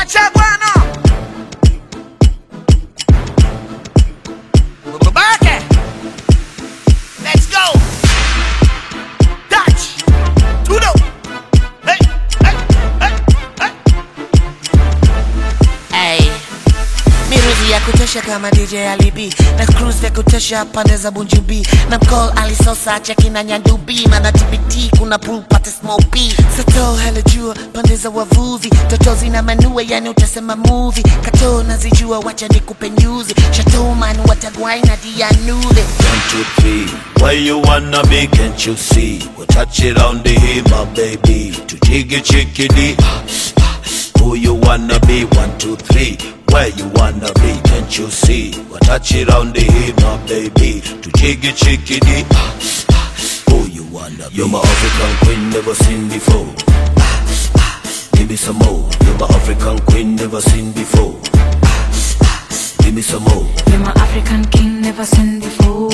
Wachagwana Babake. Let's go. Dutch Tudo. Hey, hey, hey, hey. Hey, miruzi ya kutosha kama DJ Alibi, na cruise vya kutosha pande za Bunjubi, na call Ali Sosa cheki na Nyandubi, mana TBT kuna pool party small P. Sato hela jua pande za wavuvi, totozi na manue yani utasema movie. Kato nazijua wacha nikupe nyuzi, Chateau man watagwai na dianude. 1, 2, 3, where you wanna be, can't you see? We'll touch it on the hip, my baby. To jiggy chickity, who you wanna be? 1, 2, 3, where you wanna be, can't you see? We'll touch it on the hip, my baby. To jiggy chickity, who you wanna be? You're my African queen, never seen before. Give me some more. You're my African queen, never seen before. Give me some more. You're my African king, never seen before.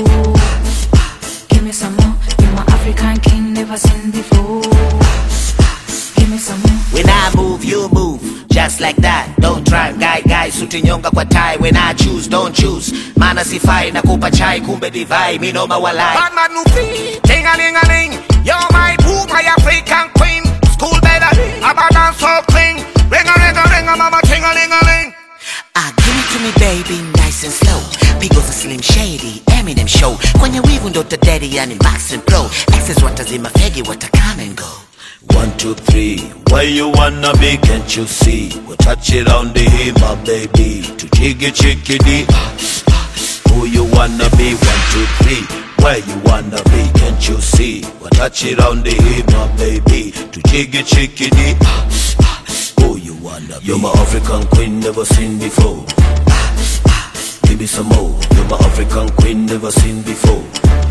Give me some more. You're my African king, never seen before. Give me some more. When I move, you move, just like that. Don't try, guy, suti nyonga kwa tie. When I choose, don't choose. Mana sifai na kupa chai, kumbe divai, mi no mawalai. Batman Nufi, ting-a-ling-a-ling. You're my boo, my African queen. School better, abadan so clean. Ring-a-ring-a-ring, mama ting-a-ling-a-ling. Give it to me baby, nice and slow. Pigos a Slim Shady, Eminem show. Kwenye wivu ndo daddy yani Max and Pro. Exes watazima fegi wata come and go. 1, 2, 3, where you wanna be, can't you see? We'll touch it on the hip, my baby. To jiggy chickity, who you wanna be? 1, 2, 3, where you wanna be, can't you see? We'll touch it on the hip, my baby. To jiggy chickity, who you wanna be? You're my African queen, never seen before. Give me some more. You're my African queen, never seen before.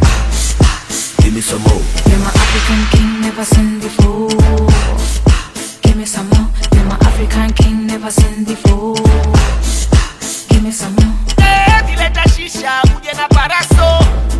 Give me some more. You're my African king, never seen before. Give me some more. You're my African king, never seen before. Give me some more. Dileta shisha, uje na paraso.